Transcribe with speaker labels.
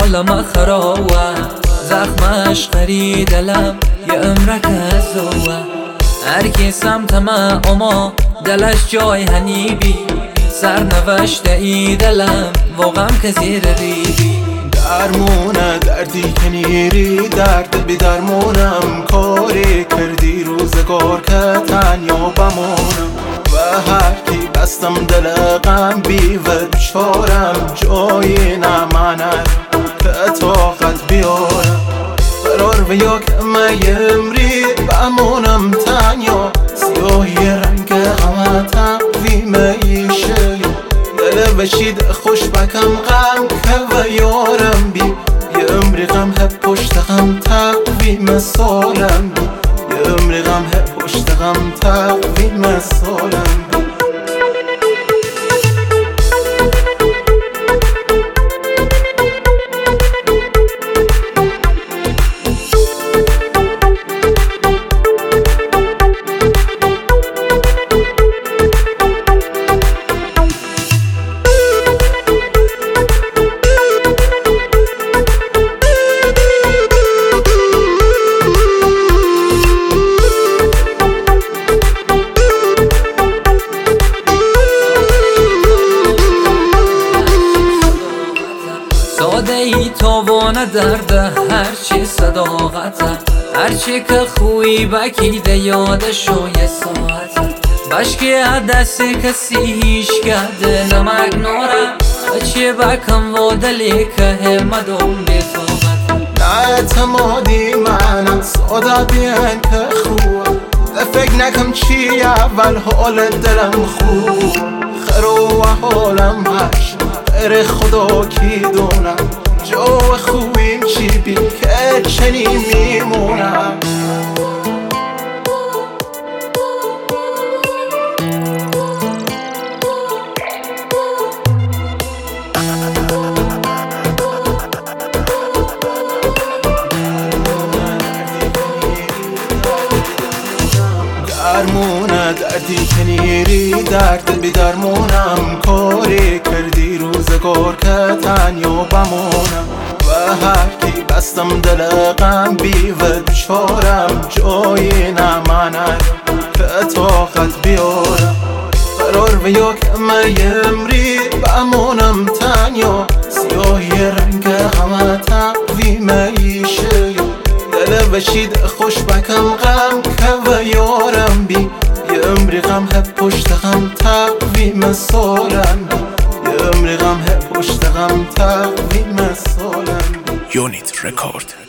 Speaker 1: عالم خراوه زخمش خری دلم یه عمرک زوه هر کی سمتم اما دلش جای هنیبی سرنوشته ای دلم واقعا که زیر ریبی
Speaker 2: درمونه دردی که نیری درد بی درمونم کاری کردی روزگار که تنیا بمونم و هر کی بستم دل غم بی و بیچارم جایی نمانه که طاقت بیارم قرار و یک امری بمونم تنیا سیاهی رنگ همه تقویم ایشه دل بشید خوش بکم غم که و یارم بی یه عمری غم هب پشت غم تقویم سالم بی یه عمری غم هب پشت غم تقویم سالم بی
Speaker 1: ساده ای تاوانه درده هرچی صداقته هرچی که خوی بکیده یادشو یه ساعته بشکی دست کسی هیچ کرده نمک ناره چی بکم و دلی که همدون بیتابت
Speaker 2: نه اعتمادی من ساده بیان که خوب فکر نکم چی اول حال دلم خوب خرو و حالم هش غیر خدا کی دونم جو خوبیم چی بی که چنین میمونم درمونه دردی که نیری درد بی درمونم کاری کردی روزگار که تنیا بمونم و هر کی بستم دل غم بی و بیچارم جایی نمانه که طاقت بیارم قرار و یک امری بمونم تنیا سیاهی رنگ همه تقویم ایشه دل بشید خوش بکم غم که و یارم بی یه عمری غم هب پشت غم تقویم سالم بی یه عمری غم هب پشت غم تقویم سالم بی
Speaker 3: یونیت رکورد